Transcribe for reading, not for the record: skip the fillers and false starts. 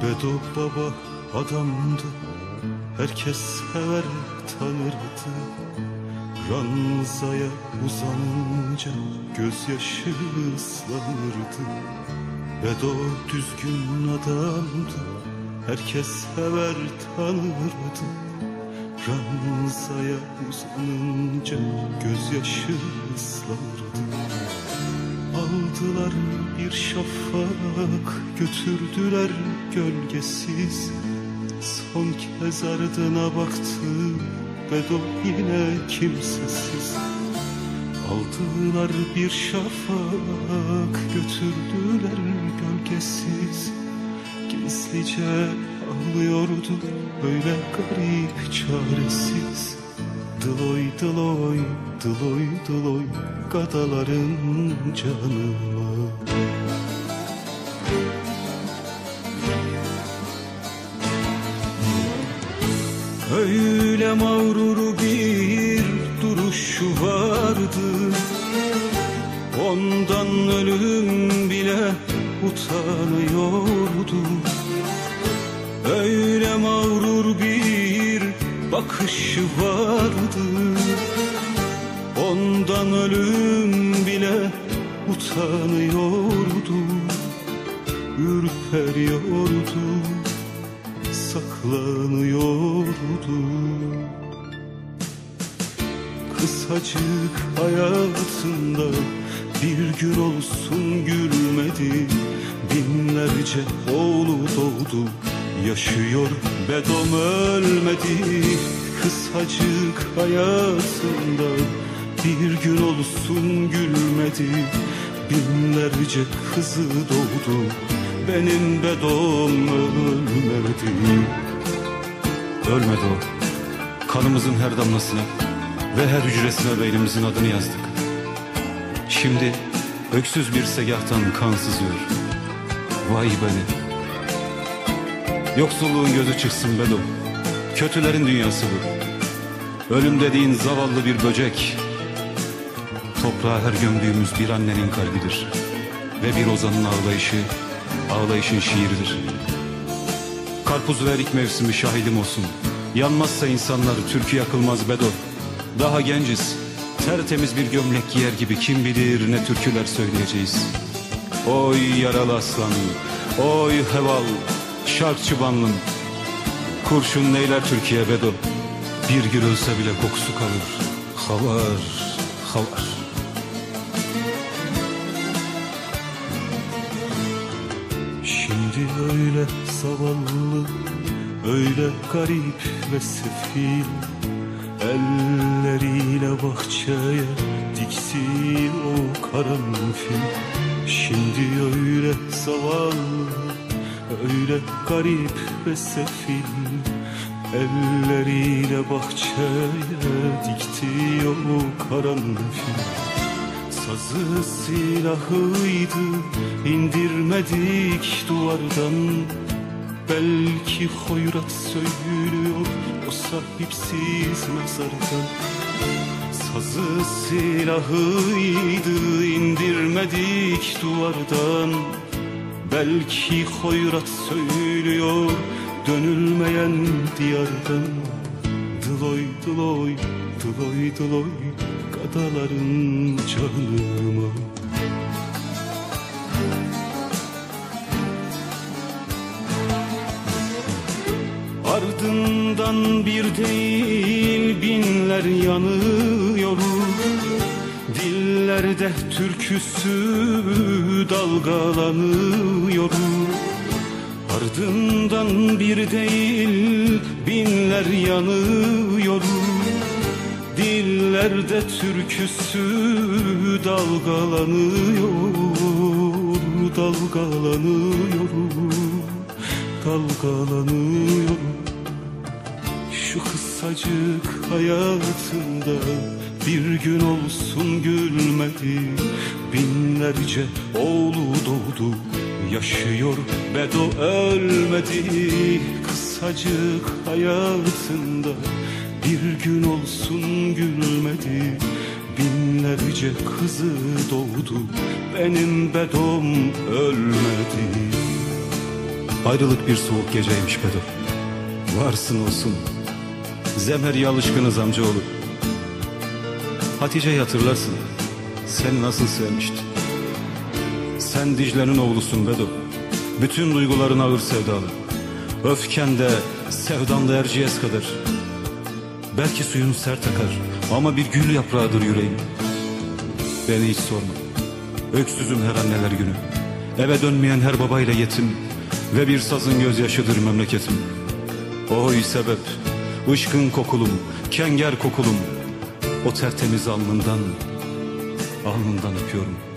Bedo baba adamdı, herkes sever tanırdı. Ranzaya uzanınca gözyaşı ıslanırdı. Bedo düzgün adamdı, herkes sever tanırdı. Ranzaya uzanınca gözyaşı ıslanırdı. Aldılar bir şafak, götürdüler gölgesiz. Son kez ardına baktı, Bedo yine kimsesiz. Aldılar bir şafak, götürdüler gölgesiz. Gizlice ağlıyordu, böyle garip çaresiz. Dıloy dıloy, dıloy dıloy, gadaların canıma. Öyle mağrur bir duruşu vardı, ondan ölüm bile utanıyordu. Öyle mağrur bir bakışı vardı, ondan ölüm bile utanıyordu. Ürperiyordu, saklanıyordu. Kısacık hayatında bir gün olsun gülmedi. Binlerce oğlu doğdu, yaşıyor Bedom ölmedi. Kısacık hayatında bir gün olsun gülmedi. Binlerce kızı doğdu, benim Bedom ölmedi. Ölmedi o, kanımızın her damlasına ve her hücresine beynimizin adını yazdık. Şimdi öksüz bir segahtan kan sızıyor. Vay beni. Yoksulluğun gözü çıksın Bedo, kötülerin dünyası bu. Ölüm dediğin zavallı bir böcek, toprağa her gömdüğümüz bir annenin kalbidir. Ve bir ozanın ağlayışı, ağlayışın şiiridir. Karpuz ve erik mevsimi şahidim olsun. Yanmazsa insanlar, türkü yakılmaz Bedo. Daha genciz, tertemiz bir gömlek giyer gibi kim bilir ne türküler söyleyeceğiz. Oy yaralı aslan, oy heval, şarkçı banlım. Kurşun neyler Türkiye Bedo, bir gün ölse bile kokusu kalır. Havar, havar. Şimdi öyle zavallı, öyle garip ve sefil, elleriyle bahçeye dikti o karanfil. Şimdi öyle zavallı, öyle garip ve sefil, elleriyle bahçeye dikti o karanfil. Sazı silahıydı, indirmedik duvardan. Belki hoyrat söylüyor o sahipsiz mezardan. Sazı silahıydı, indirmedik duvardan. Belki hoyrat söylüyor dönülmeyen diyardan. Dıloy dıloy, dıloy dıloy, gadaların canıma. Ardından bir değil binler yanıyor. Dillerde türküsü dalgalanıyor. Ardından bir değil binler yanıyor. Dillerde türküsü dalgalanıyor, dalgalanıyor, dalgalanıyor. Şu kısacık hayatında bir gün olsun gülmedi. Binlerce oğlu doğdu, yaşıyor Bedo ölmedi. Kısacık hayatında bir gün olsun gülmedi. Binlerce kızı doğdu, benim Bedom ölmedi. Ayrılık bir soğuk geceymiş Bedo. Varsın olsun Zemheri'ye alışkınız amcaoğlu. Hatice'yi hatırlarsın, seni nasıl sevmişti. Sen Dicle'nin oğlusun Bedo. Bütün duyguların ağır sevdalı. Öfken de sevdan da Erciyes kadar. Belki suyun sert akar ama bir gül yaprağıdır yüreğim. Beni hiç sorma, öksüzüm her anneler günü. Eve dönmeyen her babayla yetim ve bir sazın gözyaşıdır memleketim. Oy sebep, ışkın kokulum, kenger kokulum. O tertemiz alnından öpüyorum.